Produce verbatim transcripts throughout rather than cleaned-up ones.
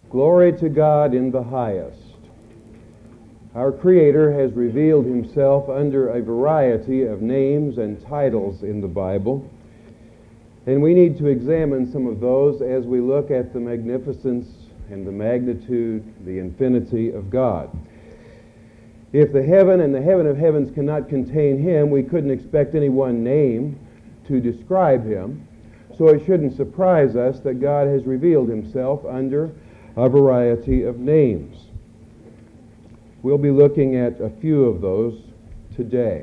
Glory to God in the highest. Our Creator has revealed Himself under a variety of names and titles in the Bible, and we need to examine some of those as we look at the magnificence and the magnitude, the infinity of God. If the heaven and the heaven of heavens cannot contain Him, we couldn't expect any one name to describe Him, so it shouldn't surprise us that God has revealed Himself under a variety of names. We'll be looking at a few of those today.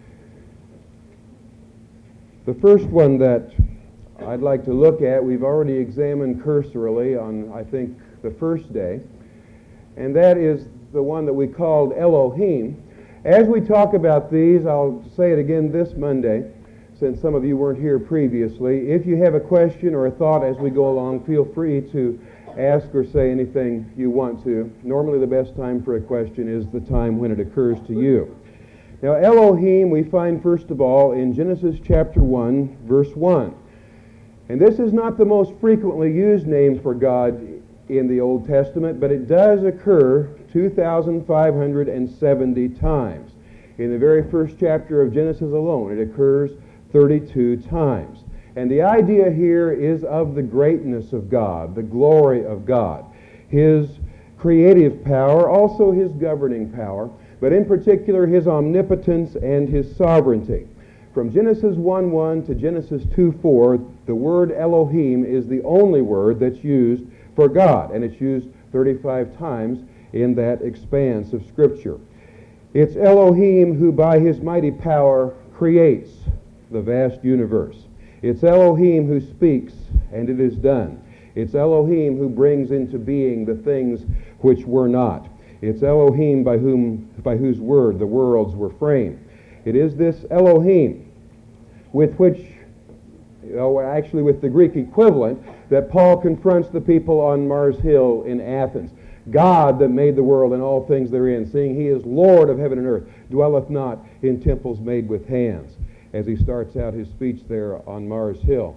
The first one that I'd like to look at, we've already examined cursorily on, I think, the first day, and that is the one that we called Elohim. As we talk about these, I'll say it again this Monday, since some of you weren't here previously. If you have a question or a thought as we go along, feel free to ask or say anything you want to. Normally the best time for a question is the time when it occurs to you. Now Elohim we find first of all in Genesis chapter one, verse one. And this is not the most frequently used name for God in the Old Testament, but it does occur two thousand five hundred seventy times. In the very first chapter of Genesis alone, it occurs thirty-two times. And the idea here is of the greatness of God, the glory of God, His creative power, also His governing power, but in particular His omnipotence and His sovereignty. From Genesis one one to Genesis two four, the word Elohim is the only word that's used for God, and it's used thirty-five times in that expanse of Scripture. It's Elohim who by His mighty power creates the vast universe. It's Elohim who speaks, and it is done. It's Elohim who brings into being the things which were not. It's Elohim by whom, by whose word the worlds were framed. It is this Elohim with which, oh, actually with the Greek equivalent, that Paul confronts the people on Mars Hill in Athens. God that made the world and all things therein, seeing He is Lord of heaven and earth, dwelleth not in temples made with hands, as he starts out his speech there on Mars Hill.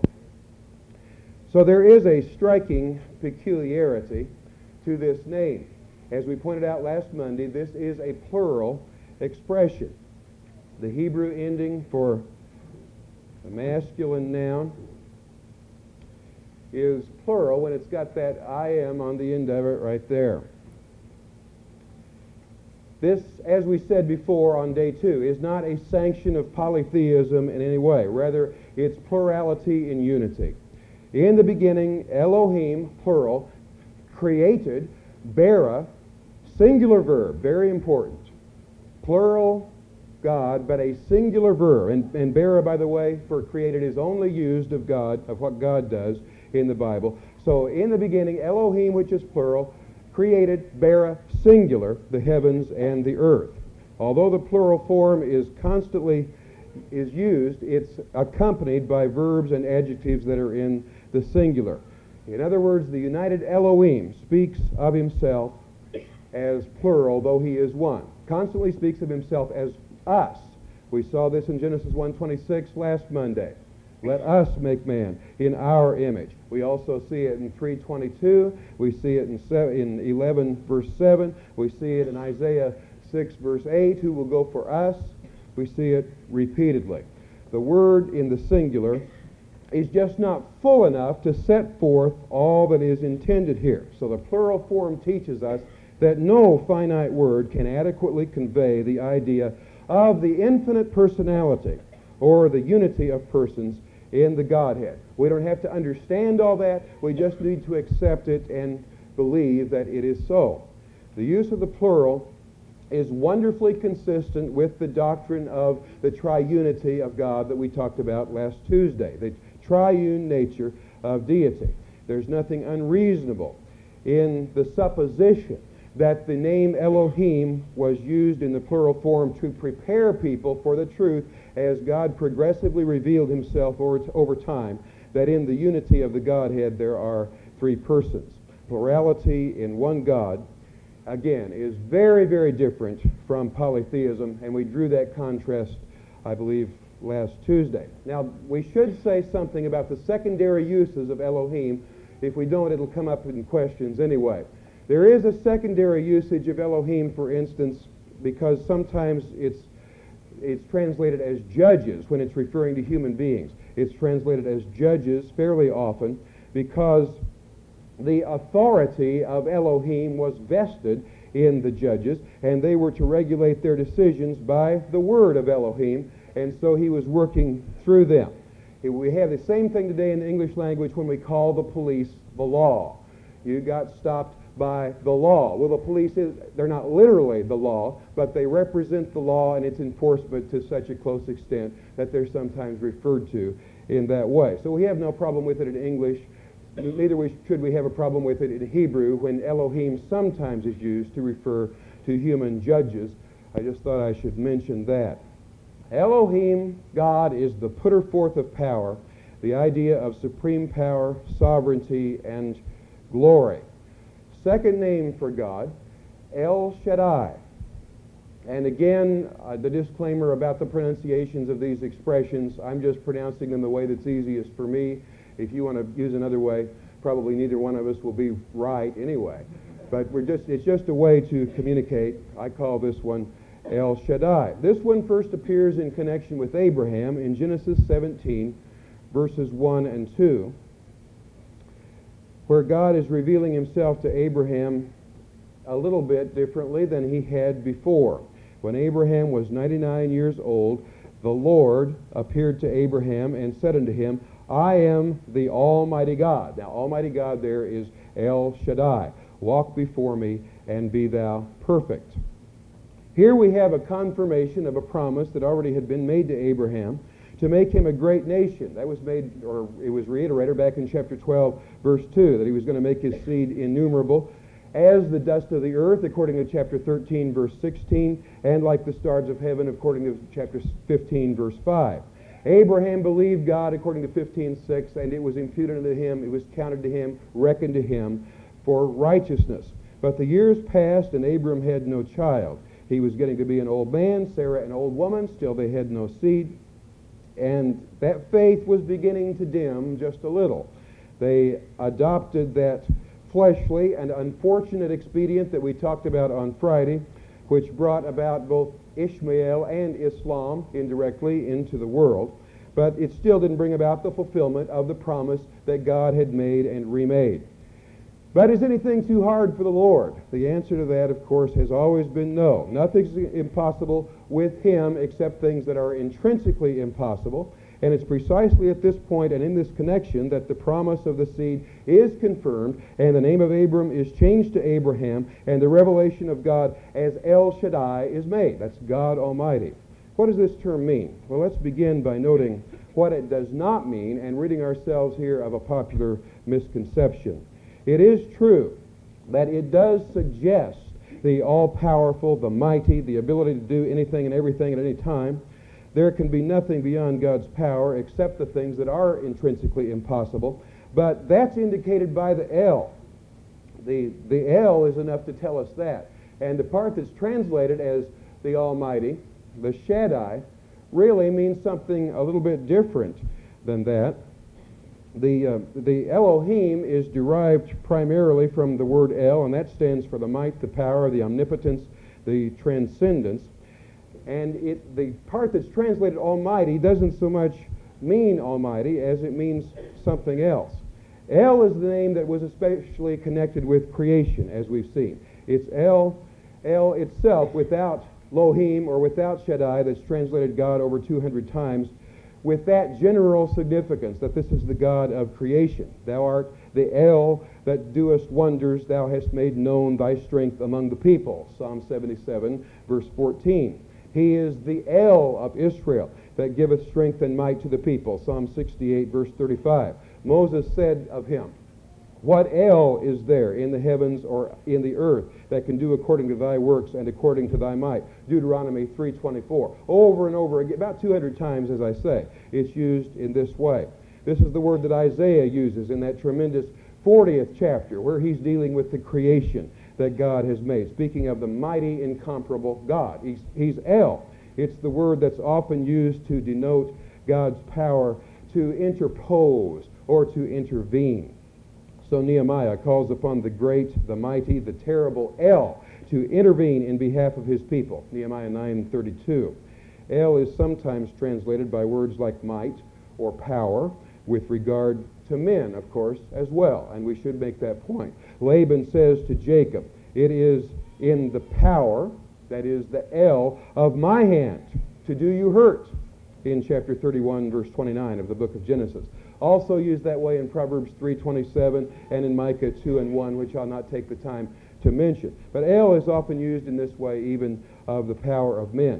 So there is a striking peculiarity to this name. As we pointed out last Monday, this is a plural expression. The Hebrew ending for a masculine noun is plural when it's got that I am on the end of it right there. This, as we said before on day two, is not a sanction of polytheism in any way. Rather, it's plurality in unity. In the beginning, Elohim, plural, created, bara, singular verb, very important. Plural, God, but a singular verb. And, and bara, by the way, for created is only used of God, of what God does in the Bible. So in the beginning, Elohim, which is plural, created, bara, singular, the heavens and the earth. Although the plural form is constantly is used, it's accompanied by verbs and adjectives that are in the singular. In other words, the united Elohim speaks of Himself as plural, though He is one. Constantly speaks of Himself as us. We saw this in Genesis one twenty-six last Monday. Let us make man in our image. We also see it in three twenty-two. We see it in, seven, in eleven verse seven. We see it in Isaiah six verse eight, who will go for us. We see it repeatedly. The word in the singular is just not full enough to set forth all that is intended here. So the plural form teaches us that no finite word can adequately convey the idea of the infinite personality or the unity of persons in the Godhead. We don't have to understand all that. We just need to accept it and believe that it is so. The use of the plural is wonderfully consistent with the doctrine of the triunity of God that we talked about last Tuesday, the triune nature of deity. There's nothing unreasonable in the supposition that the name Elohim was used in the plural form to prepare people for the truth as God progressively revealed Himself over, over time, that in the unity of the Godhead there are three persons. Plurality in one God, again, is very, very different from polytheism, and we drew that contrast, I believe, last Tuesday. Now, we should say something about the secondary uses of Elohim If we don't, it'll come up in questions anyway. There is a secondary usage of Elohim, for instance, because sometimes it's it's translated as judges when it's referring to human beings. It's translated as judges fairly often because the authority of Elohim was vested in the judges, and they were to regulate their decisions by the word of Elohim, and so he was working through them. We have the same thing today in the English language when we call the police the law. You got stopped by the law. Well, the police, is, they're not literally the law, but they represent the law and its enforcement to such a close extent that they're sometimes referred to in that way. So we have no problem with it in English. Neither we, should we have a problem with it in Hebrew when Elohim sometimes is used to refer to human judges. I just thought I should mention that. Elohim, God, is the putter forth of power, the idea of supreme power, sovereignty, and glory. Second name for God, El Shaddai. And again, uh, the disclaimer about the pronunciations of these expressions, I'm just pronouncing them the way that's easiest for me. If you want to use another way, probably neither one of us will be right anyway. But we're just it's just a way to communicate. I call this one El Shaddai. This one first appears in connection with Abraham in Genesis seventeen, verses one and two, where God is revealing himself to Abraham a little bit differently than he had before. When Abraham was ninety-nine years old, the Lord appeared to Abraham and said unto him, I am the Almighty God. Now, Almighty God there is El Shaddai. Walk before me and be thou perfect. Here we have a confirmation of a promise that already had been made to Abraham to make him a great nation. That was made, or it was reiterated back in chapter twelve, verse two, that he was going to make his seed innumerable as the dust of the earth, according to chapter thirteen, verse sixteen, and like the stars of heaven, according to chapter fifteen, verse five. Abraham believed God, according to fifteen six, and it was imputed unto him, it was counted to him, reckoned to him for righteousness. But the years passed, and Abram had no child. He was getting to be an old man, Sarah an old woman, still they had no seed. And that faith was beginning to dim just a little. They adopted that fleshly and unfortunate expedient that we talked about on Friday, which brought about both Ishmael and Islam indirectly into the world. But it still didn't bring about the fulfillment of the promise that God had made and remade. But is anything too hard for the Lord? The answer to that, of course, has always been no. Nothing's impossible with him except things that are intrinsically impossible. And it's precisely at this point and in this connection that the promise of the seed is confirmed, and the name of Abram is changed to Abraham, and the revelation of God as El Shaddai is made. That's God Almighty. What does this term mean? Well, let's begin by noting what it does not mean and ridding ourselves here of a popular misconception. It is true that it does suggest the all-powerful, the mighty, the ability to do anything and everything at any time. There can be nothing beyond God's power except the things that are intrinsically impossible. But that's indicated by the El. The, the El is enough to tell us that. And the part that's translated as the Almighty, the Shaddai, really means something a little bit different than that. The, uh, the Elohim is derived primarily from the word El, and that stands for the might, the power, the omnipotence, the transcendence. And it, the part that's translated Almighty doesn't so much mean Almighty as it means something else. El is the name that was especially connected with creation, as we've seen. It's El, El itself, without Elohim or without Shaddai, that's translated God over two hundred times, with that general significance that this is the God of creation. Thou art the El that doest wonders, thou hast made known thy strength among the people. Psalm seventy-seven, verse fourteen. He is the El of Israel that giveth strength and might to the people. Psalm sixty-eight, verse thirty-five. Moses said of him, what El is there in the heavens or in the earth that can do according to thy works and according to thy might? Deuteronomy three twenty-four. Over and over again, about two hundred times, as I say, it's used in this way. This is the word that Isaiah uses in that tremendous fortieth chapter where he's dealing with the creation that God has made, speaking of the mighty, incomparable God. He's, he's El. It's the word that's often used to denote God's power to interpose or to intervene. So Nehemiah calls upon the great, the mighty, the terrible El to intervene in behalf of his people. Nehemiah nine thirty-two. El is sometimes translated by words like might or power, with regard to men, of course, as well, and we should make that point. Laban says to Jacob, it is in the power, that is the El, of my hand to do you hurt, in chapter thirty-one, verse twenty-nine of the book of Genesis. Also used that way in Proverbs three twenty-seven and in Micah two and one, which I'll not take the time to mention. But El is often used in this way even of the power of men.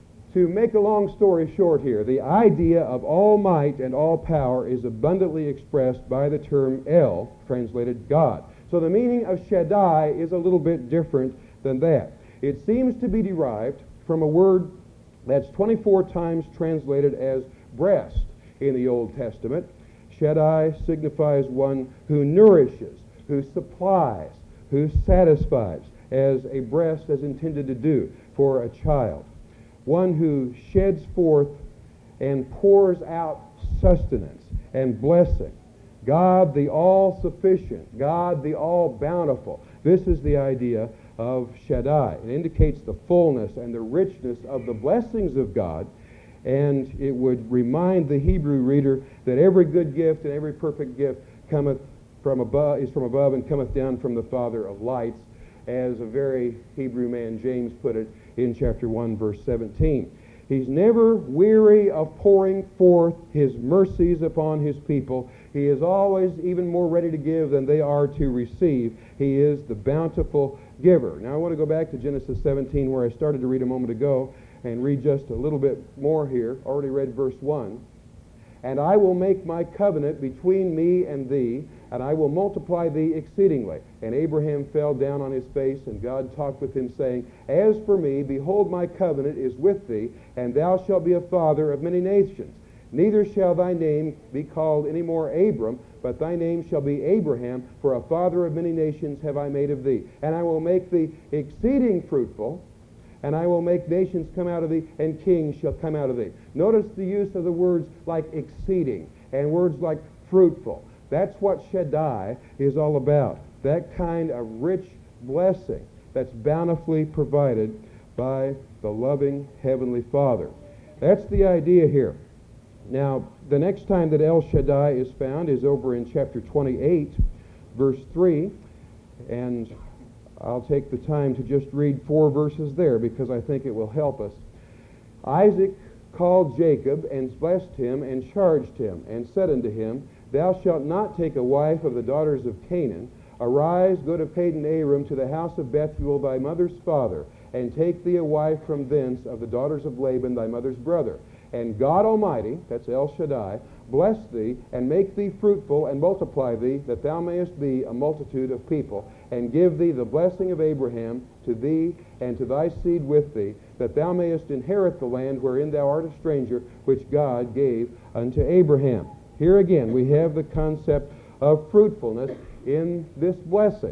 To make a long story short here, the idea of all might and all power is abundantly expressed by the term El, translated God. So the meaning of Shaddai is a little bit different than that. It seems to be derived from a word that's twenty-four times translated as breast in the Old Testament. Shaddai signifies one who nourishes, who supplies, who satisfies, as a breast is intended to do for a child. One who sheds forth and pours out sustenance and blessing. God the all-sufficient, God the all-bountiful. This is the idea of Shaddai. It indicates the fullness and the richness of the blessings of God, and it would remind the Hebrew reader that every good gift and every perfect gift cometh from above, is from above and cometh down from the Father of lights, as a very Hebrew man, James, put it in chapter one, verse seventeen. He's never weary of pouring forth his mercies upon his people. He is always even more ready to give than they are to receive. He is the bountiful giver. Now I want to go back to Genesis seventeen, where I started to read a moment ago, and read just a little bit more here. Already read verse one. And I will make my covenant between me and thee, and I will multiply thee exceedingly. And Abraham fell down on his face, and God talked with him, saying, As for me, behold, my covenant is with thee, and thou shalt be a father of many nations. Neither shall thy name be called any more Abram, but thy name shall be Abraham, for a father of many nations have I made of thee. And I will make thee exceeding fruitful, and I will make nations come out of thee, and kings shall come out of thee. Notice the use of the words like exceeding and words like fruitful. That's what Shaddai is all about. That kind of rich blessing that's bountifully provided by the loving Heavenly Father. That's the idea here. Now, the next time that El Shaddai is found is over in chapter twenty-eight, verse three, and I'll take the time to just read four verses there because I think it will help us. Isaac called Jacob and blessed him and charged him and said unto him, Thou shalt not take a wife of the daughters of Canaan. Arise, go to Padan Aram to the house of Bethuel thy mother's father, and take thee a wife from thence of the daughters of Laban thy mother's brother. And God Almighty, that's El Shaddai, bless thee, and make thee fruitful, and multiply thee, that thou mayest be a multitude of people, and give thee the blessing of Abraham to thee and to thy seed with thee, that thou mayest inherit the land wherein thou art a stranger, which God gave unto Abraham. Here again we have the concept of fruitfulness in this blessing.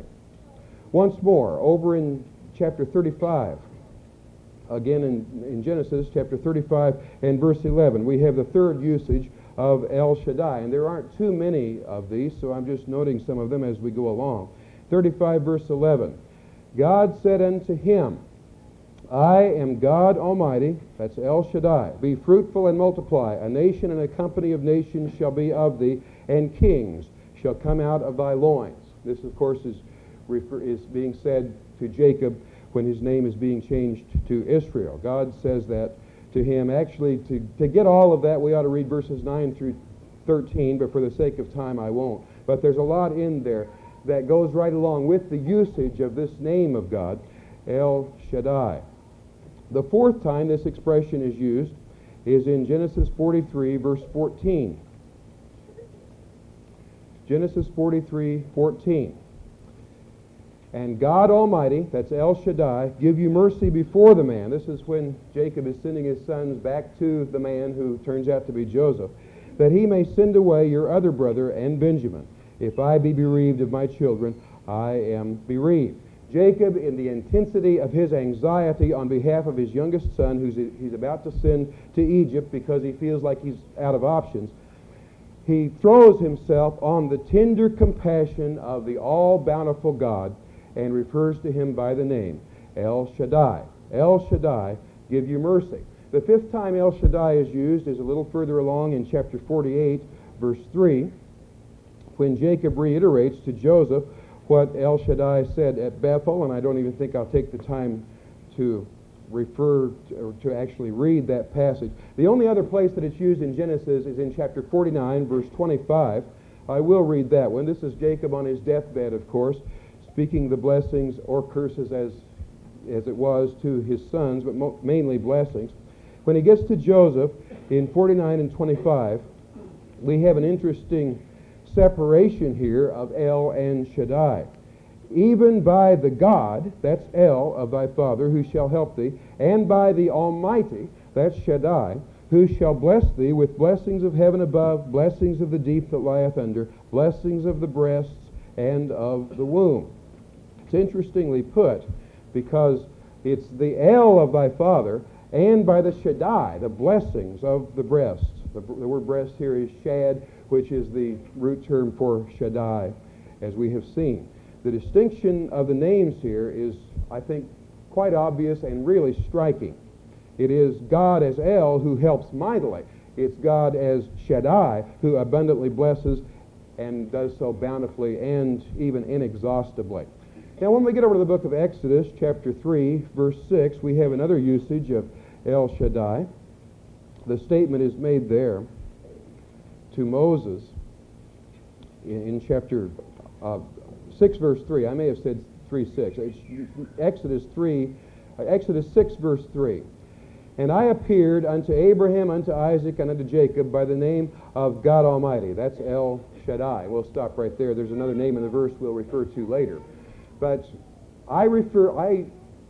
Once more, over in chapter thirty-five, again in, in Genesis chapter thirty-five and verse eleven, we have the third usage of El Shaddai. And there aren't too many of these, so I'm just noting some of them as we go along. thirty-five verse eleven. God said unto him, I am God Almighty, that's El Shaddai. Be fruitful and multiply. A nation and a company of nations shall be of thee, and kings shall come out of thy loins. This, of course, is, refer, is being said to Jacob when his name is being changed to Israel. God says that to him. Actually, to, to get all of that, we ought to read verses nine through thirteen, but for the sake of time, I won't. But there's a lot in there that goes right along with the usage of this name of God, El Shaddai. The fourth time this expression is used is in Genesis forty-three, verse fourteen. Genesis forty-three, fourteen. And God Almighty, that's El Shaddai, give you mercy before the man. This is when Jacob is sending his sons back to the man who turns out to be Joseph, that he may send away your other brother and Benjamin. If I be bereaved of my children, I am bereaved. Jacob, in the intensity of his anxiety on behalf of his youngest son, who he's about to send to Egypt because he feels like he's out of options, he throws himself on the tender compassion of the all-bountiful God and refers to him by the name El Shaddai. El Shaddai, give you mercy. The fifth time El Shaddai is used is a little further along in chapter forty-eight, verse three, when Jacob reiterates to Joseph what El Shaddai said at Bethel, and I don't even think I'll take the time to refer to, or to actually read that passage. The only other place that it's used in Genesis is in chapter forty-nine, verse twenty-five. I will read that one. This is Jacob on his deathbed, of course, speaking the blessings or curses as, as it was to his sons, but mo- mainly blessings. When he gets to Joseph in forty-nine and twenty-five, we have an interesting separation here of El and Shaddai. Even by the God, that's El, of thy father, who shall help thee, and by the Almighty, that's Shaddai, who shall bless thee with blessings of heaven above, blessings of the deep that lieth under, blessings of the breasts and of the womb. It's interestingly put because it's the El of thy father and by the Shaddai, the blessings of the breasts. The, the word breast here is shad, which is the root term for Shaddai, as we have seen. The distinction of the names here is, I think, quite obvious and really striking. It is God as El who helps mightily. It's God as Shaddai who abundantly blesses and does so bountifully and even inexhaustibly. Now, when we get over to the book of Exodus, chapter three, verse six, we have another usage of El Shaddai. The statement is made there to Moses in, in chapter uh, six, verse three. I may have said three, six. It's Exodus three, uh, Exodus six, verse three. And I appeared unto Abraham, unto Isaac, and unto Jacob by the name of God Almighty. That's El Shaddai. We'll stop right there. There's another name in the verse we'll refer to later. But I refer, I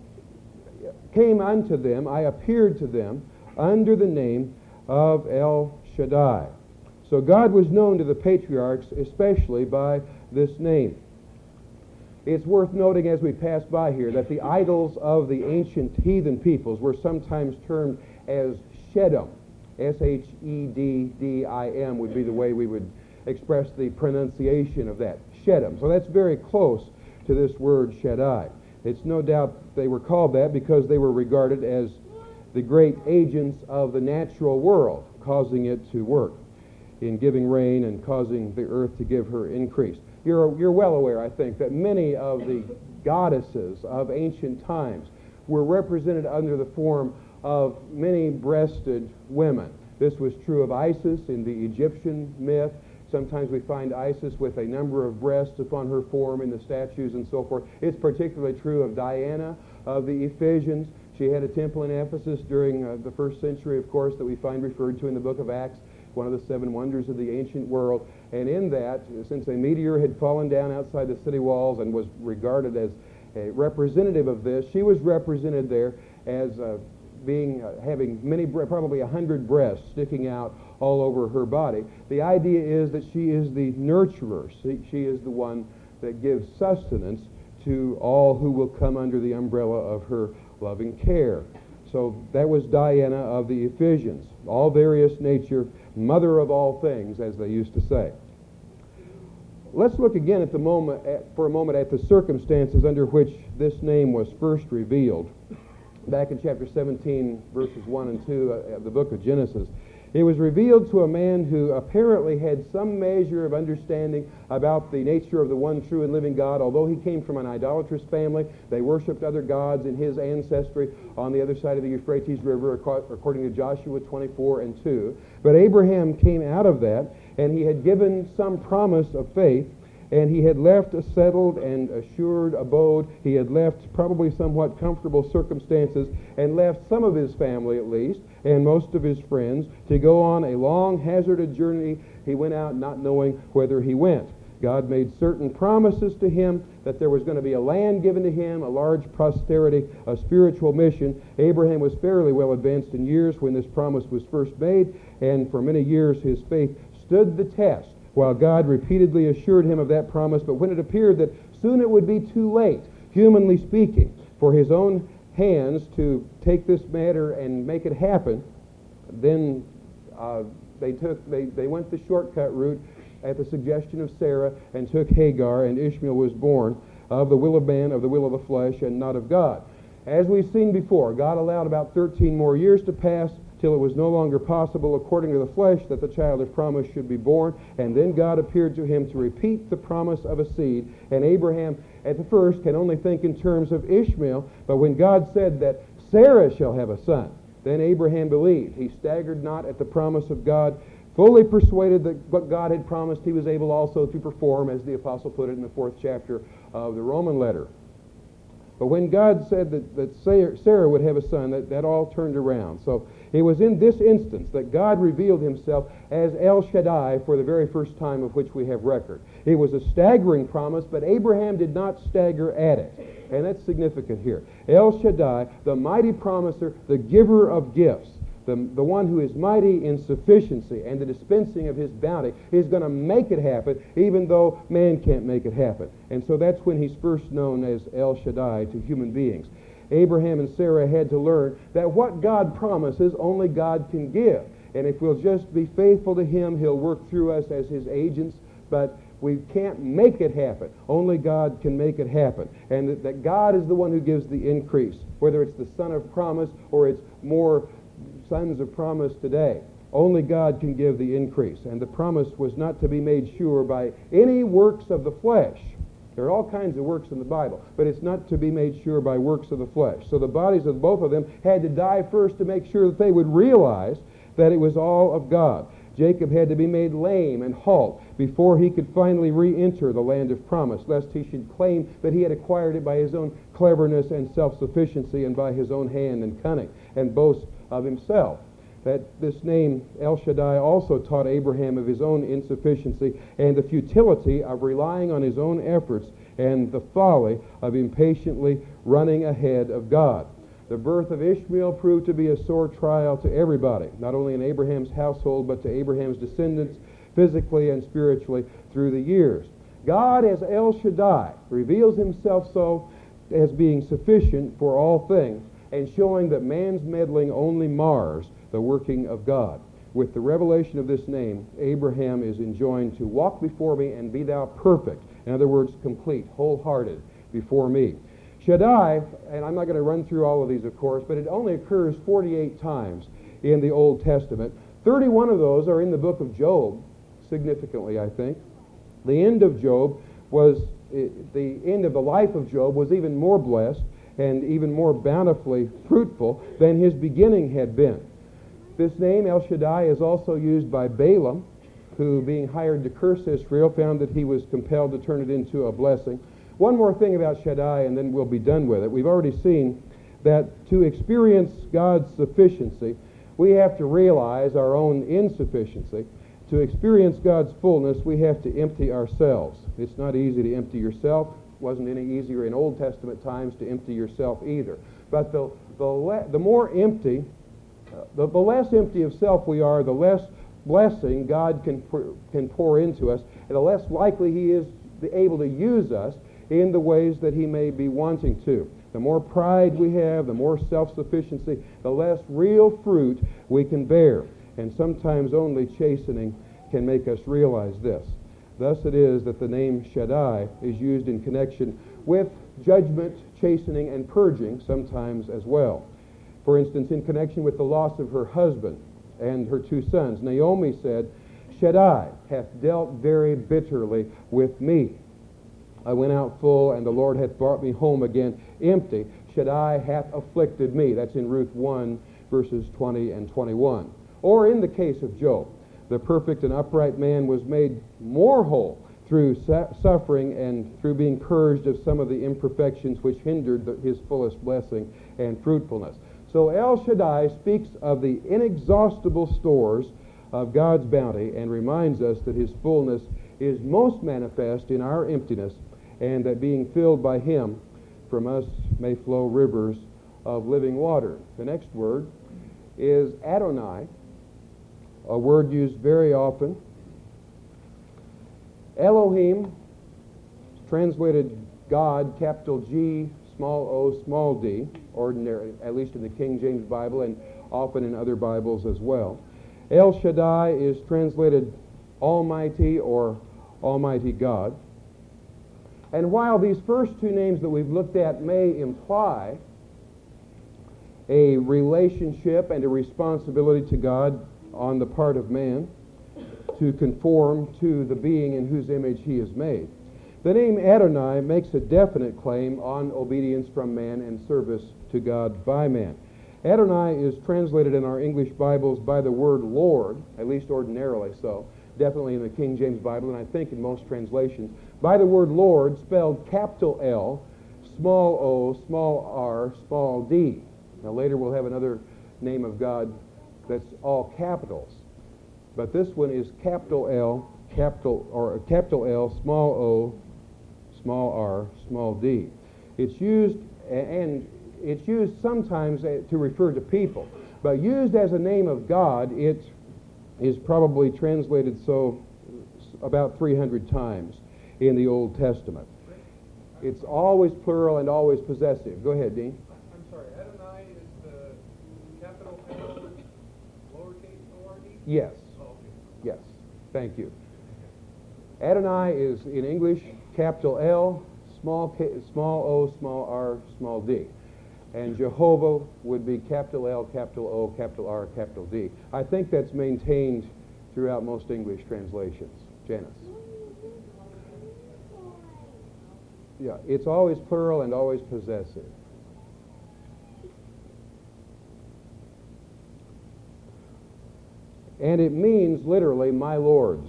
came unto them, I appeared to them under the name of El Shaddai. So God was known to the patriarchs especially by this name. It's worth noting as we pass by here that the idols of the ancient heathen peoples were sometimes termed as Sheddim. S H E D D I M would be the way we would express the pronunciation of that. Sheddim. So that's very close to this word Shaddai. It's no doubt they were called that because they were regarded as the great agents of the natural world, causing it to work in giving rain and causing the earth to give her increase. You're, you're well aware, I think, that many of the goddesses of ancient times were represented under the form of many-breasted women. This was true of Isis in the Egyptian myth. Sometimes we find Isis with a number of breasts upon her form in the statues and so forth. It's particularly true of Diana of the Ephesians. She had a temple in Ephesus during uh, the first century, of course, that we find referred to in the book of Acts, one of the seven wonders of the ancient world. And in that, since a meteor had fallen down outside the city walls and was regarded as a representative of this, she was represented there as uh, being uh, having many, probably a hundred breasts sticking out all over her body. The idea is that she is the nurturer. She, she is the one that gives sustenance to all who will come under the umbrella of her loving care. So that was Diana of the Ephesians, all various nature, mother of all things, as they used to say. Let's look again at the moment, at, for a moment at the circumstances under which this name was first revealed. Back in chapter seventeen, verses one and two of the book of Genesis, it was revealed to a man who apparently had some measure of understanding about the nature of the one true and living God. Although he came from an idolatrous family, they worshipped other gods in his ancestry on the other side of the Euphrates River, according to Joshua twenty-four and two. But Abraham came out of that, and he had given some promise of faith, and he had left a settled and assured abode. He had left probably somewhat comfortable circumstances and left some of his family at least and most of his friends to go on a long hazarded journey. He went out not knowing whither he went. God made certain promises to him that there was going to be a land given to him, a large posterity, a spiritual mission. Abraham was fairly well advanced in years when this promise was first made, and for many years his faith stood the test, while God repeatedly assured him of that promise. But when it appeared that soon it would be too late, humanly speaking, for his own hands to take this matter and make it happen, then uh, they took they, they went the shortcut route at the suggestion of Sarah and took Hagar, and Ishmael was born of the will of man, of the will of the flesh, and not of God. As we've seen before, God allowed about thirteen more years to pass till it was no longer possible, according to the flesh, that the child of promise should be born. And then God appeared to him to repeat the promise of a seed. And Abraham, at the first, can only think in terms of Ishmael. But when God said that Sarah shall have a son, then Abraham believed. He staggered not at the promise of God, fully persuaded that what God had promised he was able also to perform, as the apostle put it in the fourth chapter of the Roman letter. But when God said that, that Sarah would have a son, that, that all turned around. So it was in this instance that God revealed himself as El Shaddai for the very first time of which we have record. It was a staggering promise, but Abraham did not stagger at it. And that's significant here. El Shaddai, the mighty promiser, the giver of gifts, the, the one who is mighty in sufficiency and the dispensing of his bounty, is going to make it happen, even though man can't make it happen. And so that's when he's first known as El Shaddai to human beings. Abraham and Sarah had to learn that what God promises, only God can give. And if we'll just be faithful to him, he'll work through us as his agents, but we can't make it happen. Only God can make it happen. And that, that God is the one who gives the increase, whether it's the son of promise or it's more sons of promise today. Only God can give the increase. And the promise was not to be made sure by any works of the flesh. There are all kinds of works in the Bible, but it's not to be made sure by works of the flesh. So the bodies of both of them had to die first to make sure that they would realize that it was all of God. Jacob had to be made lame and halt before he could finally re-enter the land of promise, lest he should claim that he had acquired it by his own cleverness and self-sufficiency and by his own hand and cunning, and boast of himself. That this name El Shaddai also taught Abraham of his own insufficiency and the futility of relying on his own efforts and the folly of impatiently running ahead of God. The birth of Ishmael proved to be a sore trial to everybody, not only in Abraham's household, but to Abraham's descendants physically and spiritually through the years. God, as El Shaddai, reveals himself so as being sufficient for all things, and showing that man's meddling only mars the working of God. With the revelation of this name, Abraham is enjoined to walk before me and be thou perfect. In other words, complete, wholehearted before me. Shaddai, and I'm not going to run through all of these, of course, but it only occurs forty-eight times in the Old Testament. thirty-one of those are in the book of Job, significantly, I think. The end of Job was, the end of the life of Job was even more blessed and even more bountifully fruitful than his beginning had been. This name, El Shaddai, is also used by Balaam, who, being hired to curse Israel, found that he was compelled to turn it into a blessing. One more thing about Shaddai, and then we'll be done with it. We've already seen that to experience God's sufficiency, we have to realize our own insufficiency. To experience God's fullness, we have to empty ourselves. It's not easy to empty yourself. It wasn't any easier in Old Testament times to empty yourself either. But the, the, le- the more empty, uh, the, the less empty of self we are, the less blessing God can, pour, can pour into us, and the less likely he is to, able to use us in the ways that he may be wanting to. The more pride we have, the more self-sufficiency, the less real fruit we can bear. And sometimes only chastening can make us realize this. Thus it is that the name Shaddai is used in connection with judgment, chastening, and purging sometimes as well. For instance, in connection with the loss of her husband and her two sons, Naomi said, Shaddai hath dealt very bitterly with me. I went out full, and the Lord hath brought me home again empty. Shaddai hath afflicted me. That's in Ruth one, verses twenty and twenty-one. Or in the case of Job, the perfect and upright man was made more whole through su- suffering and through being purged of some of the imperfections which hindered the, his fullest blessing and fruitfulness. So El Shaddai speaks of the inexhaustible stores of God's bounty and reminds us that his fullness is most manifest in our emptiness, and that being filled by him, from us may flow rivers of living water. The next word is Adonai, a word used very often. Elohim, translated God, capital G, small o, small d, ordinary, at least in the King James Bible and often in other Bibles as well. El Shaddai is translated Almighty or Almighty God. And while these first two names that we've looked at may imply a relationship and a responsibility to God on the part of man to conform to the being in whose image he is made, the name Adonai makes a definite claim on obedience from man and service to God by man. Adonai is translated in our English Bibles by the word Lord, at least ordinarily so, definitely in the King James Bible, and I think in most translations, by the word Lord, spelled capital L, small o, small r, small d. Now later we'll have another name of God that's all capitals. But this one is capital L, capital, or capital L, small o, small r, small d. It's used, and it's used sometimes to refer to people, but used as a name of God, it is probably translated so about three hundred times in the Old Testament. It's always plural and always possessive. Go ahead, Dean. I'm sorry, Adonai is the capital L, lowercase o r d? Yes. Oh, okay. Yes. Thank you. Adonai is in English capital L, small K, small o, small r, small d. And Jehovah would be capital L, capital O, capital R, capital D. I think that's maintained throughout most English translations. Janice. Yeah, it's always plural and always possessive. And it means literally, my lords.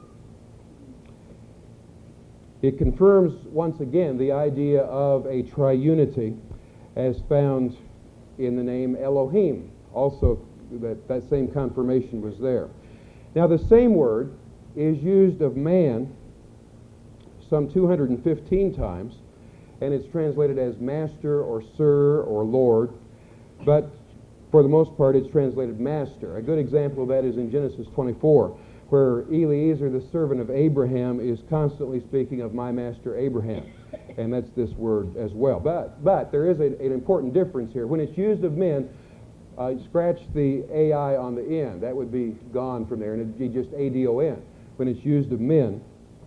It confirms once again the idea of a triunity as found in the name Elohim. Also, that, that same confirmation was there. Now, the same word is used of man some two hundred fifteen times, and it's translated as master or sir or lord, but for the most part it's translated master. A good example of that is in Genesis twenty-four, where Eliezer, the servant of Abraham, is constantly speaking of my master Abraham. And that's this word as well. But but there is a, an important difference here. When it's used of men, uh, scratch the A I on the end. That would be gone from there, and it'd be just A D O N. When it's used of men,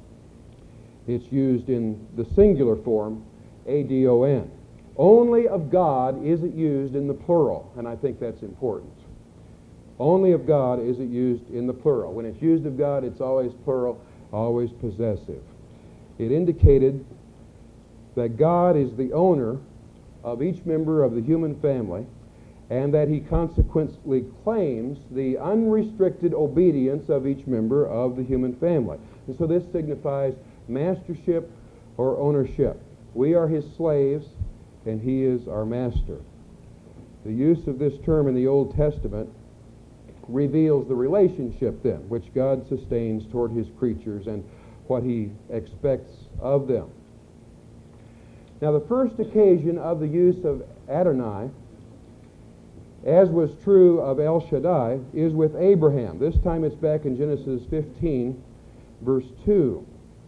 it's used in the singular form, A D O N. Only of God is it used in the plural, and I think that's important. Only of God is it used in the plural. When it's used of God, it's always plural, always possessive. It indicated that God is the owner of each member of the human family, and that he consequently claims the unrestricted obedience of each member of the human family. And so this signifies mastership or ownership. We are his slaves, and he is our master. The use of this term in the Old Testament reveals the relationship then, which God sustains toward his creatures and what he expects of them. Now, the first occasion of the use of Adonai, as was true of El Shaddai, is with Abraham. This time it's back in Genesis fifteen, verse two.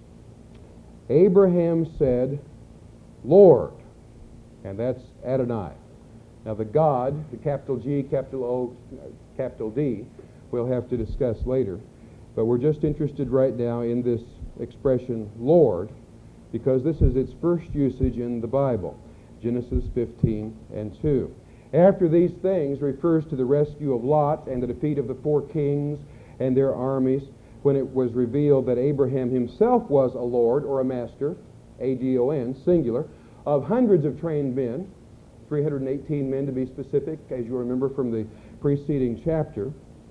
Abraham said, Lord, and that's Adonai. Now, the God, the capital G, capital O, capital D, we'll have to discuss later. But we're just interested right now in this expression, Lord, because this is its first usage in the Bible, Genesis fifteen and two. After these things refers to the rescue of Lot and the defeat of the four kings and their armies, when it was revealed that Abraham himself was a lord or a master, A D O N, singular, of hundreds of trained men, three hundred eighteen men to be specific, as you remember from the preceding chapter.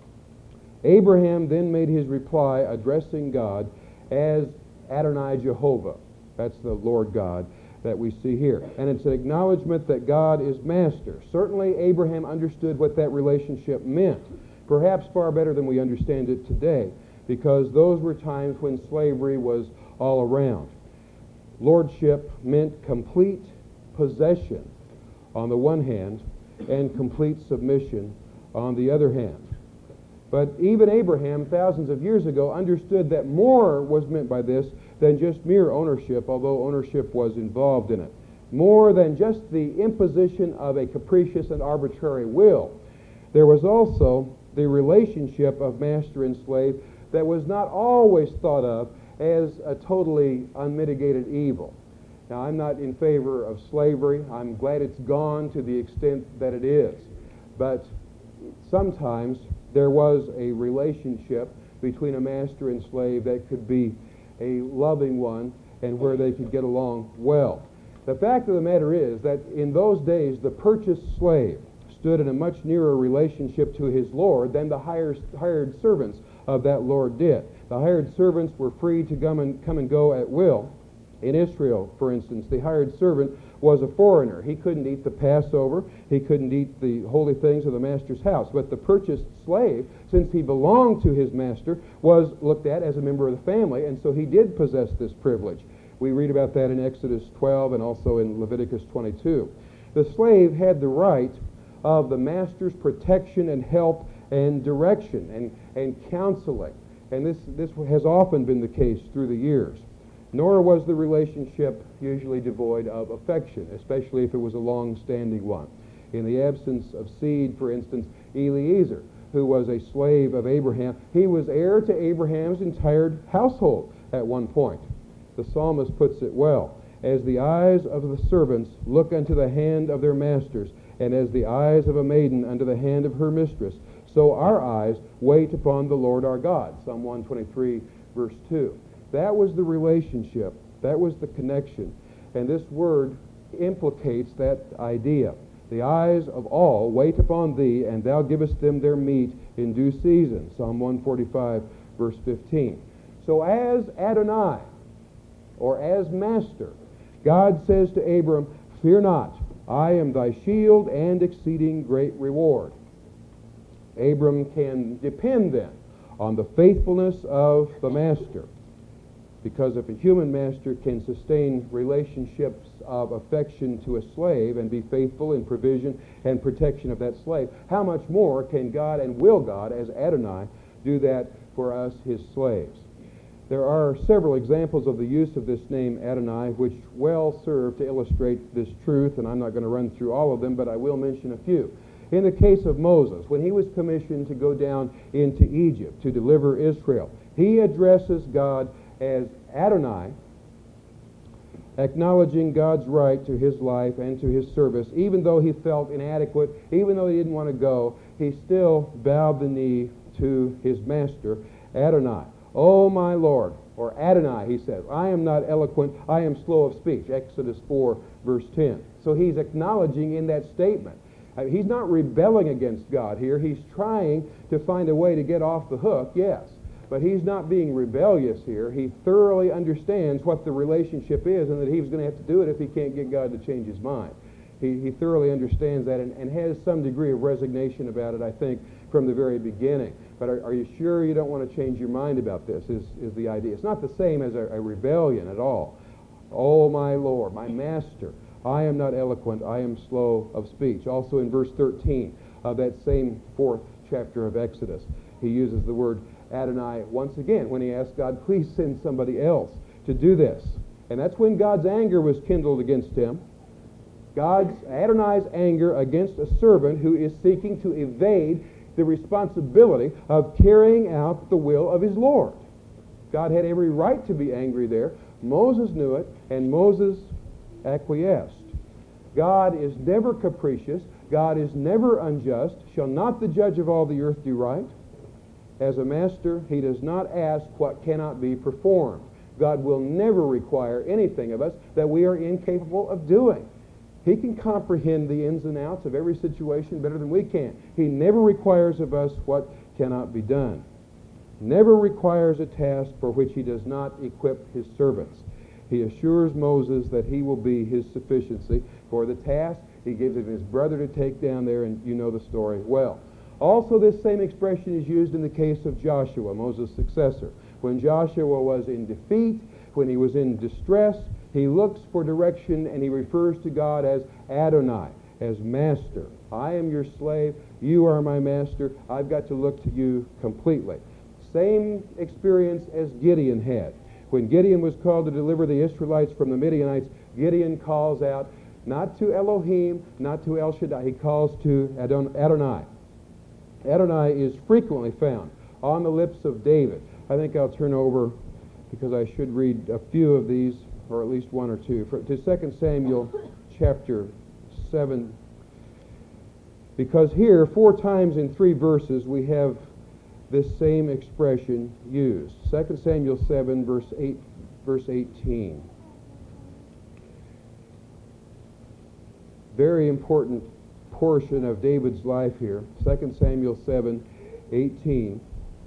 Abraham then made his reply addressing God as Adonai Jehovah. That's the Lord God that we see here. And it's an acknowledgement that God is master. Certainly Abraham understood what that relationship meant, perhaps far better than we understand it today, because those were times when slavery was all around. Lordship meant complete possession on the one hand and complete submission on the other hand. But even Abraham, thousands of years ago, understood that more was meant by this than just mere ownership, although ownership was involved in it. More than just the imposition of a capricious and arbitrary will. There was also the relationship of master and slave that was not always thought of as a totally unmitigated evil. Now, I'm not in favor of slavery. I'm glad it's gone to the extent that it is. But sometimes there was a relationship between a master and slave that could be a loving one and where they could get along well. The fact of the matter is that in those days, the purchased slave stood in a much nearer relationship to his Lord than the hired, hired servants of that Lord did. The hired servants were free to come and, come and go at will. In Israel, for instance, the hired servant was a foreigner. He couldn't eat the Passover. He couldn't eat the holy things of the master's house. But the purchased slave, since he belonged to his master, was looked at as a member of the family, and so he did possess this privilege. We read about that in Exodus twelve and also in Leviticus twenty-two. The slave had the right of the master's protection and help and direction and, and counseling. And this, this has often been the case through the years. Nor was the relationship usually devoid of affection, especially if it was a long-standing one. In the absence of seed, for instance, Eliezer, who was a slave of Abraham, he was heir to Abraham's entire household at one point. The psalmist puts it well, as the eyes of the servants look unto the hand of their masters, and as the eyes of a maiden unto the hand of her mistress, so our eyes wait upon the Lord our God. Psalm one twenty-three, verse two. That was the relationship. That was the connection. And this word implicates that idea. The eyes of all wait upon thee, and thou givest them their meat in due season. Psalm one forty-five, verse fifteen. So as Adonai, or as master, God says to Abram, fear not, I am thy shield and exceeding great reward. Abram can depend then on the faithfulness of the master. Because if a human master can sustain relationships of affection to a slave and be faithful in provision and protection of that slave, how much more can God and will God, as Adonai, do that for us, his slaves? There are several examples of the use of this name Adonai which well serve to illustrate this truth, and I'm not going to run through all of them, but I will mention a few. In the case of Moses, when he was commissioned to go down into Egypt to deliver Israel, he addresses God as Adonai, acknowledging God's right to his life and to his service. Even though he felt inadequate, even though he didn't want to go, he still bowed the knee to his master, Adonai. Oh, my Lord, or Adonai, he says, I am not eloquent, I am slow of speech, Exodus four, verse ten. So he's acknowledging in that statement. Uh, he's not rebelling against God here. He's trying to find a way to get off the hook, yes. But he's not being rebellious here. He thoroughly understands what the relationship is and that he's going to have to do it if he can't get God to change his mind. He, he thoroughly understands that and, and has some degree of resignation about it, I think, from the very beginning. But are, are you sure you don't want to change your mind about this, is, is the idea. It's not the same as a, a rebellion at all. Oh, my Lord, my master, I am not eloquent, I am slow of speech. Also in verse thirteen of that same fourth chapter of Exodus, he uses the word Adonai once again when he asked God, please send somebody else to do this. And that's when God's anger was kindled against him. God's, Adonai's anger against a servant who is seeking to evade the responsibility of carrying out the will of his Lord. God had every right to be angry there. Moses knew it, and Moses acquiesced. God is never capricious. God is never unjust. Shall not the judge of all the earth do right? As a master, he does not ask what cannot be performed. God will never require anything of us that we are incapable of doing. He can comprehend the ins and outs of every situation better than we can. He never requires of us what cannot be done. Never requires a task for which he does not equip his servants. He assures Moses that he will be his sufficiency for the task. He gives it his brother to take down there, and you know the story well. Also, this same expression is used in the case of Joshua, Moses' successor. When Joshua was in defeat, when he was in distress, he looks for direction and he refers to God as Adonai, as master. I am your slave, you are my master, I've got to look to you completely. Same experience as Gideon had. When Gideon was called to deliver the Israelites from the Midianites, Gideon calls out not to Elohim, not to El Shaddai, he calls to Adon- Adonai. Adonai is frequently found on the lips of David. I think I'll turn over, because I should read a few of these, or at least one or two, for, to Second Samuel chapter seven. Because here, four times in three verses, we have this same expression used. Second Samuel seven, verse eight, verse eighteen. Very important portion of David's life here. Second Samuel seven, eighteen.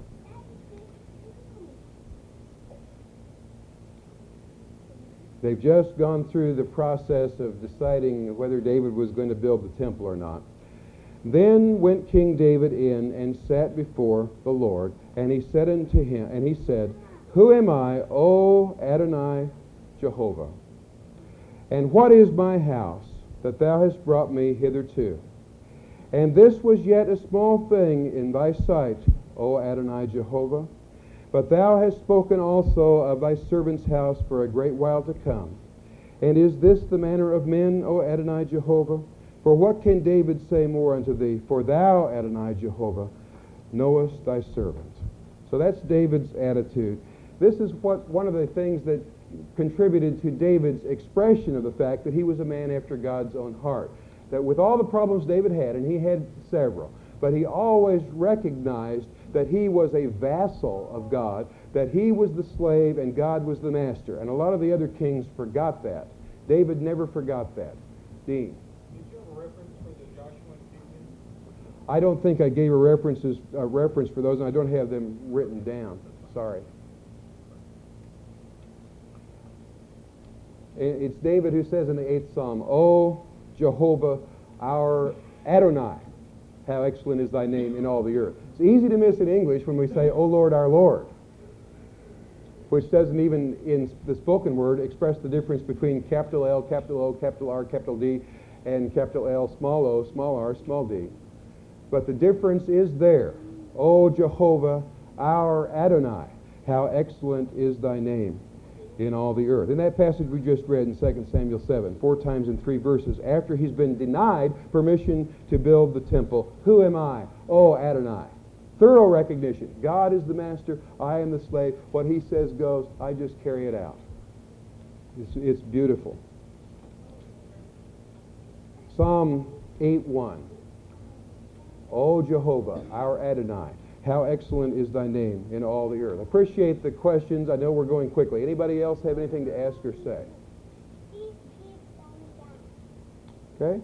They've just gone through the process of deciding whether David was going to build the temple or not. Then went King David in and sat before the Lord, and he said unto him, and he said, Who am I, O Adonai Jehovah? And what is my house that thou hast brought me hitherto? And this was yet a small thing in thy sight, O Adonai Jehovah. But thou hast spoken also of thy servant's house for a great while to come. And is this the manner of men, O Adonai Jehovah? For what can David say more unto thee? For thou, Adonai Jehovah, knowest thy servant. So that's David's attitude. This is what one of the things that contributed to David's expression of the fact that he was a man after God's own heart. That with all the problems David had, and he had several, but he always recognized that he was a vassal of God, that he was the slave and God was the master. And a lot of the other kings forgot that. David never forgot that. Dean? Did you have a reference for the Joshua and Gideon? I don't think I gave a references a reference for those, and I don't have them written down. Sorry. It's David who says in the eighth Psalm, O Jehovah, our Adonai, how excellent is thy name in all the earth. It's easy to miss in English when we say, O Lord, our Lord, which doesn't even, in the spoken word, express the difference between capital L, capital O, capital R, capital D, and capital L, small o, small r, small d. But the difference is there. O Jehovah, our Adonai, how excellent is thy name in all the earth. In that passage we just read in Second Samuel seven, four times in three verses, after he's been denied permission to build the temple, who am I? Oh, Adonai. Thorough recognition. God is the master, I am the slave. What he says goes, I just carry it out. It's, it's beautiful. Psalm eight one. O Jehovah, our Adonai, how excellent is thy name in all the earth. Appreciate the questions. I know we're going quickly. Anybody else have anything to ask or say? Okay.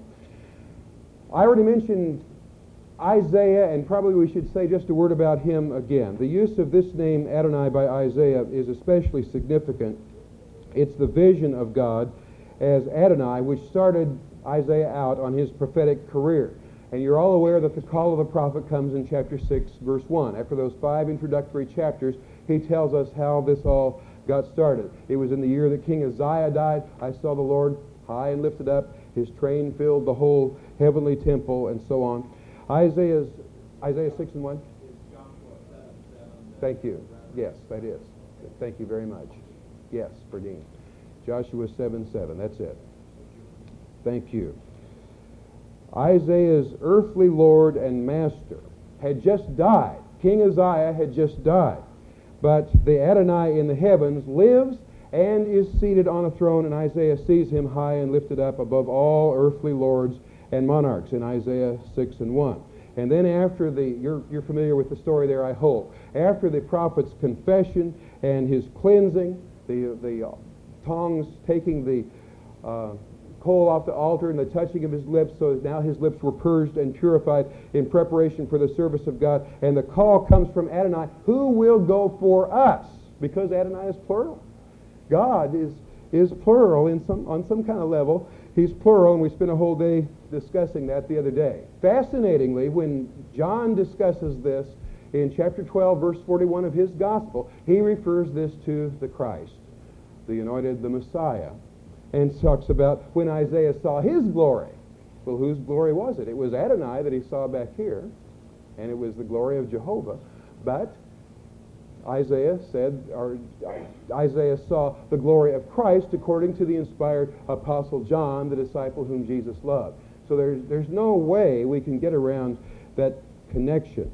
I already mentioned Isaiah, and probably we should say just a word about him again. The use of this name Adonai by Isaiah is especially significant. It's the vision of God as Adonai, which started Isaiah out on his prophetic career. And you're all aware that the call of the prophet comes in chapter six, verse one. After those five introductory chapters, he tells us how this all got started. It was in the year that King Uzziah died. I saw the Lord high and lifted up. His train filled the whole heavenly temple, and so on. Isaiah's, Isaiah six and one? Thank you. Yes, that is. Thank you very much. Yes, for Dean. Joshua seven seven. That's it. Thank you. Isaiah's earthly lord and master had just died. King Uzziah had just died. But the Adonai in the heavens lives and is seated on a throne, and Isaiah sees him high and lifted up above all earthly lords and monarchs in Isaiah six and one. And then after the, you're, you're familiar with the story there, I hope. After the prophet's confession and his cleansing, the, the tongs taking the uh, coal off the altar and the touching of his lips, so that now his lips were purged and purified in preparation for the service of God. And the call comes from Adonai, who will go for us? Because Adonai is plural. God is, is plural in some, on some kind of level. He's plural, and we spent a whole day discussing that the other day. Fascinatingly, when John discusses this in chapter twelve, verse forty-one of his gospel, he refers this to the Christ, the anointed, the Messiah, and talks about when Isaiah saw his glory. Well, whose glory was it? It was Adonai that he saw back here, and it was the glory of Jehovah. But Isaiah said, or Isaiah saw the glory of Christ according to the inspired Apostle John, the disciple whom Jesus loved. So there's, there's no way we can get around that connection.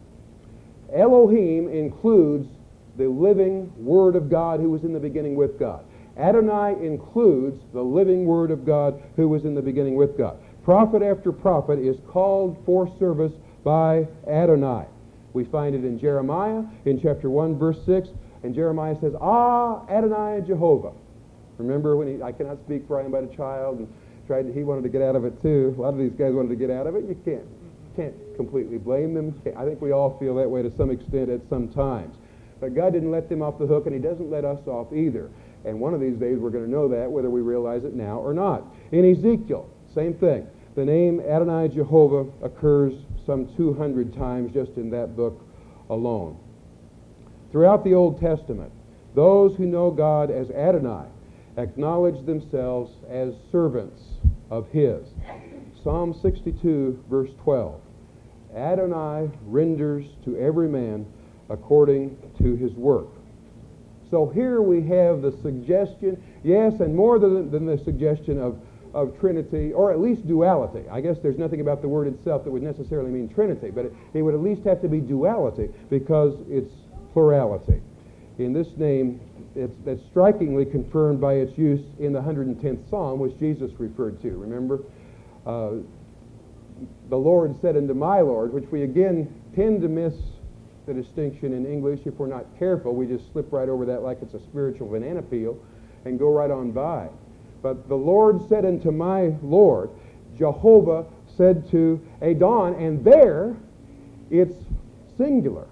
Elohim includes the living Word of God who was in the beginning with God. Adonai includes the living Word of God who was in the beginning with God. Prophet after prophet is called for service by Adonai. We find it in Jeremiah in chapter one, verse six, and Jeremiah says, "Ah, Adonai Jehovah." Remember when he, I cannot speak for I am but a child, and tried to, he wanted to get out of it too. A lot of these guys wanted to get out of it. You can't, can't completely blame them. I think we all feel that way to some extent at some times. But God didn't let them off the hook, and he doesn't let us off either. And one of these days we're going to know that, whether we realize it now or not. In Ezekiel, same thing. The name Adonai Jehovah occurs some two hundred times just in that book alone. Throughout the Old Testament, those who know God as Adonai acknowledge themselves as servants of his. Psalm sixty-two, verse twelve. Adonai renders to every man according to his work. So here we have the suggestion, yes, and more than, than the suggestion of, of Trinity, or at least duality. I guess there's nothing about the word itself that would necessarily mean Trinity, but it, it would at least have to be duality because it's plurality. In this name, it's, that's strikingly confirmed by its use in the one hundred tenth Psalm, which Jesus referred to. Remember? Uh, the Lord said unto my Lord, which we again tend to miss the distinction in English. If we're not careful, we just slip right over that like it's a spiritual banana peel and go right on by. But the Lord said unto my Lord, Jehovah said to Adon, and there it's singular.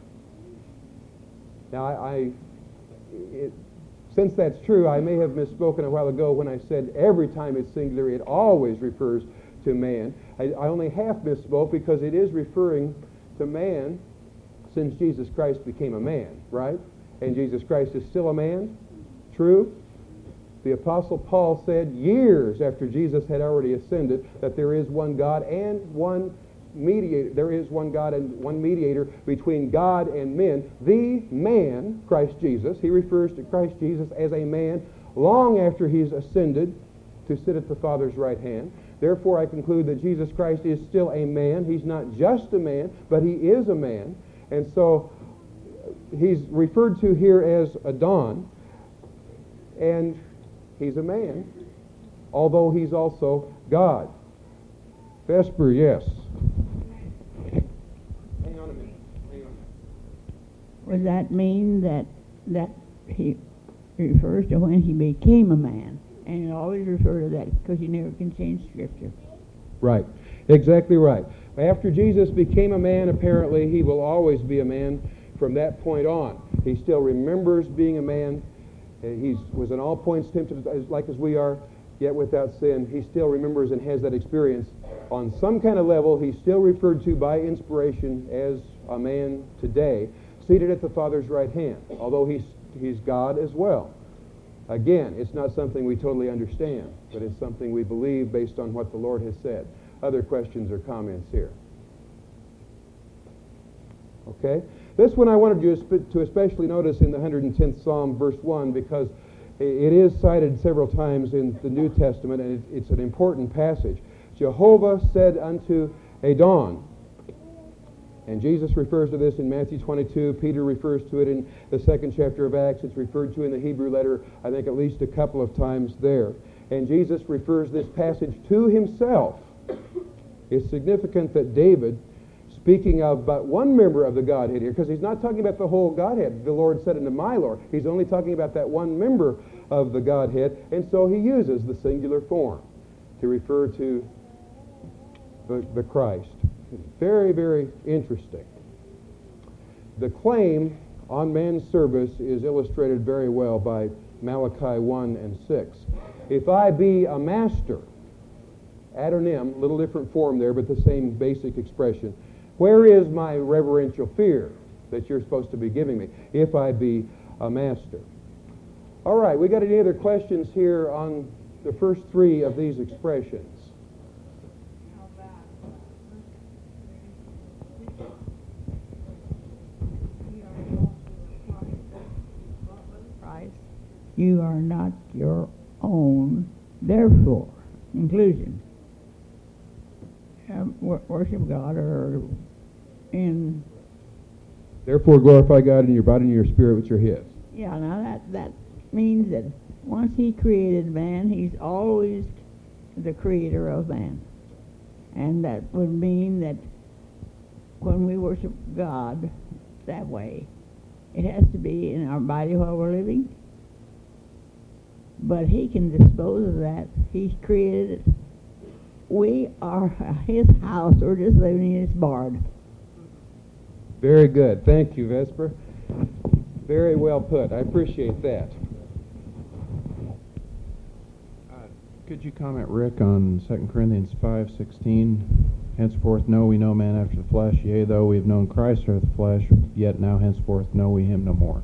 Now, I, I it, since that's true, I may have misspoken a while ago when I said every time it's singular, it always refers to man. I, I only half misspoke because it is referring to man since Jesus Christ became a man, right? And Jesus Christ is still a man. True? The Apostle Paul said years after Jesus had already ascended that there is one God and one mediator. There is one God and one mediator between God and men. The man, Christ Jesus. He refers to Christ Jesus as a man long after he's ascended to sit at the Father's right hand. Therefore, I conclude that Jesus Christ is still a man. He's not just a man, but he is a man. And so he's referred to here as Adon, and he's a man, although he's also God. Vesper, yes. Hang on a minute. Hang on. Would that mean that that he refers to when he became a man? And you always refer to that because you never can change Scripture. Right. Exactly right. After Jesus became a man, apparently, he will always be a man from that point on. He still remembers being a man. He was in all points tempted as, like as we are, yet without sin. He still remembers and has that experience. On some kind of level, he's still referred to by inspiration as a man today, seated at the Father's right hand, although he's, he's God as well. Again, it's not something we totally understand, but it's something we believe based on what the Lord has said. Other questions or comments here? Okay? This one I wanted you to especially notice in the one hundred tenth Psalm, verse one, because it is cited several times in the New Testament, and it's an important passage. Jehovah said unto Adon, and Jesus refers to this in Matthew twenty-two. Peter refers to it in the second chapter of Acts. It's referred to in the Hebrew letter, I think, at least a couple of times there. And Jesus refers this passage to himself. It's significant that David, speaking of but one member of the Godhead here, because he's not talking about the whole Godhead. The Lord said unto my Lord. He's only talking about that one member of the Godhead, and so he uses the singular form to refer to the, the Christ. Very, very interesting. The claim on man's service is illustrated very well by Malachi one and six. If I be a master, Adonim, little different form there, but the same basic expression. Where is my reverential fear that you're supposed to be giving me? If I be a master. All right, we got any other questions here on the first three of these expressions? You are not your own, therefore. Conclusion. Um, wor- worship God or in, Therefore glorify God in your body and your spirit, which are His. yeah, now that, that means that once He created man, He's always the creator of man. And that would mean that when we worship God that way, it has to be in our body while we're living. But He can dispose of that. He's created it. We are His house. We're just living in His barn. Very good. Thank you, Vesper. Very well put. I appreciate that. Uh, could you comment, Rick, on Second Corinthians five sixteen? Henceforth know we no man after the flesh, yea, though we have known Christ after the flesh, yet now henceforth know we Him no more.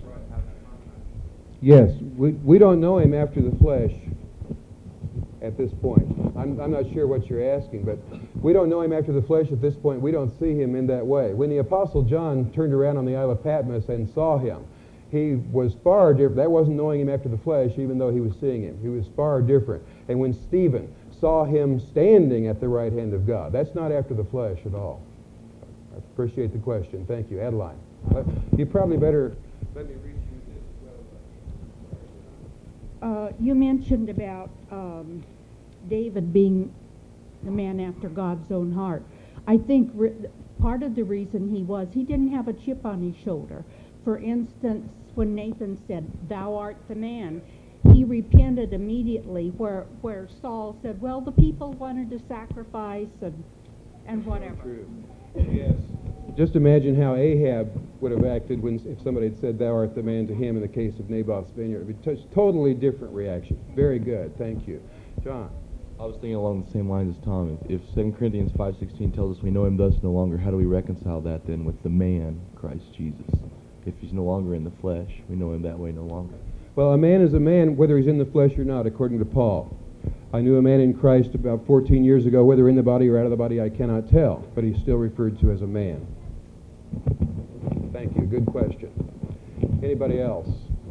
Yes, we, we don't know Him after the flesh at this point. I'm, I'm not sure what you're asking, but we don't know Him after the flesh at this point. We don't see Him in that way. When the Apostle John turned around on the Isle of Patmos and saw Him, he was far different. That wasn't knowing Him after the flesh, even though he was seeing Him. He was far different. And when Stephen saw Him standing at the right hand of God, that's not after the flesh at all. I appreciate the question. Thank you. Adeline. You probably better let me read you this as well. Uh, you mentioned about um, David being the man after God's own heart. I think re- part of the reason he was, he didn't have a chip on his shoulder. For instance, when Nathan said, "Thou art the man," he repented immediately, where where Saul said, "Well, the people wanted to sacrifice and and whatever." True. Yes. Just imagine how Ahab would have acted when, if somebody had said, "Thou art the man," to him in the case of Naboth's vineyard. It would be a totally different reaction. Very good. Thank you. John. I was thinking along the same lines as Tom. If, if Second Corinthians five sixteen tells us we know Him thus no longer, how do we reconcile that then with the man, Christ Jesus? If He's no longer in the flesh, we know Him that way no longer. Well, a man is a man whether he's in the flesh or not, according to Paul. I knew a man in Christ about fourteen years ago, whether in the body or out of the body, I cannot tell, but he's still referred to as a man. Thank you. Good question. Anybody else?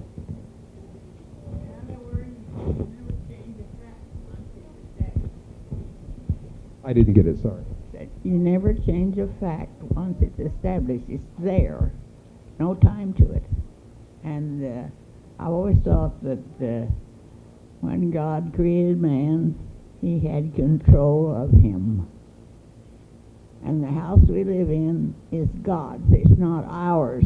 I didn't get it, sorry. That you never change a fact once it's established. It's there. No time to it. And uh, I've always thought that uh, when God created man, He had control of him. And the house we live in is God's. It's not ours.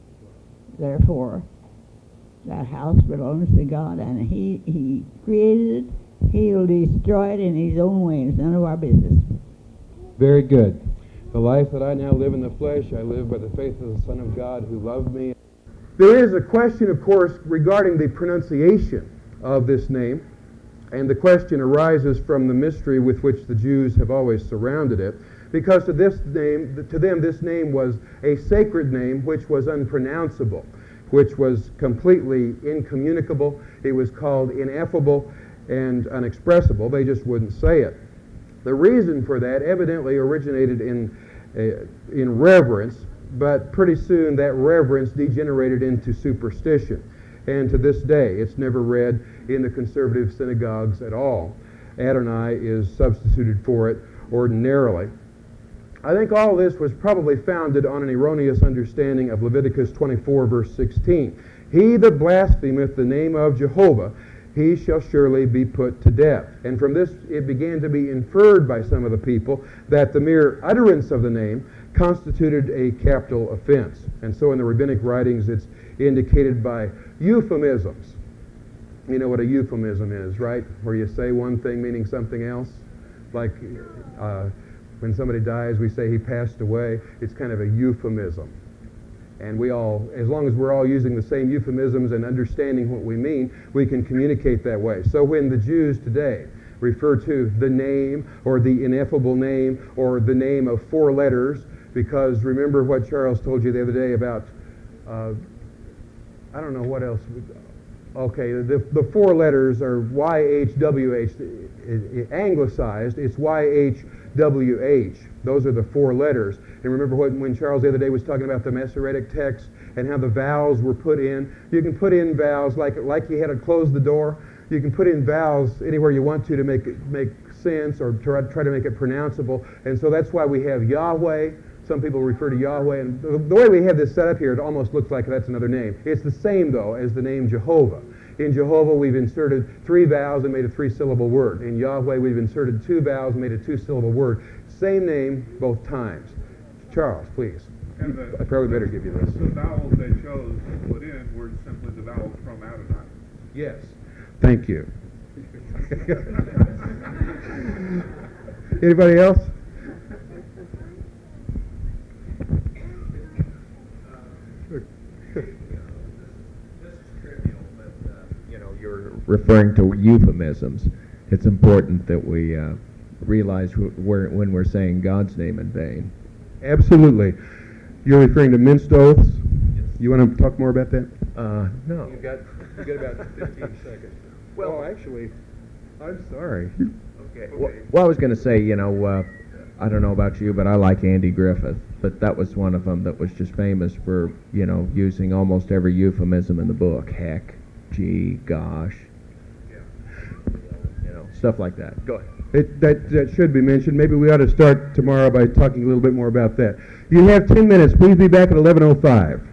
Therefore, that house belongs to God, and He He created it. He'll destroy it in His own way. It's none of our business. Very good. The life that I now live in the flesh, I live by the faith of the Son of God who loved me. There is a question, of course, regarding the pronunciation of this name, and the question arises from the mystery with which the Jews have always surrounded it, because to this name, to them, this name was a sacred name which was unpronounceable, which was completely incommunicable. It was called ineffable and unexpressible. They just wouldn't say it. The reason for that evidently originated in uh, in reverence, but pretty soon that reverence degenerated into superstition. And to this day, it's never read in the conservative synagogues at all. Adonai is substituted for it ordinarily. I think all this was probably founded on an erroneous understanding of Leviticus twenty-four, verse sixteen. He that blasphemeth the name of Jehovah, he shall surely be put to death. And from this it began to be inferred by some of the people that the mere utterance of the name constituted a capital offense. And so in the rabbinic writings it's indicated by euphemisms. You know what a euphemism is, right? Where you say one thing meaning something else. Like uh, when somebody dies, we say he passed away. It's kind of a euphemism. And we all, as long as we're all using the same euphemisms and understanding what we mean, we can communicate that way. So when the Jews today refer to the name or the ineffable name or the name of four letters, because remember what Charles told you the other day about, uh, I don't know what else. Okay, the, the four letters are Y H W H. Anglicized, it's Y H W H. Those are the four letters. And remember what, when Charles the other day was talking about the Masoretic text and how the vowels were put in. You can put in vowels like like you had to close the door. You can put in vowels anywhere you want to to make it make sense or try, try to make it pronounceable. And so that's why we have Yahweh, some people refer to Yahweh, and the, the way we have this set up here, it almost looks like that's another name. It's the same, though, as the name Jehovah. In Jehovah, we've inserted three vowels and made a three-syllable word. In Yahweh, we've inserted two vowels and made a two-syllable word. Same name both times. Charles, please. And the, I probably better give you this. The vowels they chose to put in were simply the vowels from Adonai. Yes. Thank you. Anybody else? You're referring to euphemisms. It's important that we uh, realize wh- where, when we're saying God's name in vain. Absolutely. You're referring to minced oaths? Yes. You want to talk more about that? Uh, no. You've got, you've got about fifteen seconds. Well, oh, actually, I'm sorry. Okay. Well, well, I was going to say, you know, uh, I don't know about you, but I like Andy Griffith. But that was one of them that was just famous for, you know, using almost every euphemism in the book. Heck, gee, gosh. Yeah. You know, stuff like that. Go ahead. It, that, that should be mentioned. Maybe we ought to start tomorrow by talking a little bit more about that. You have ten minutes. Please be back at eleven oh five.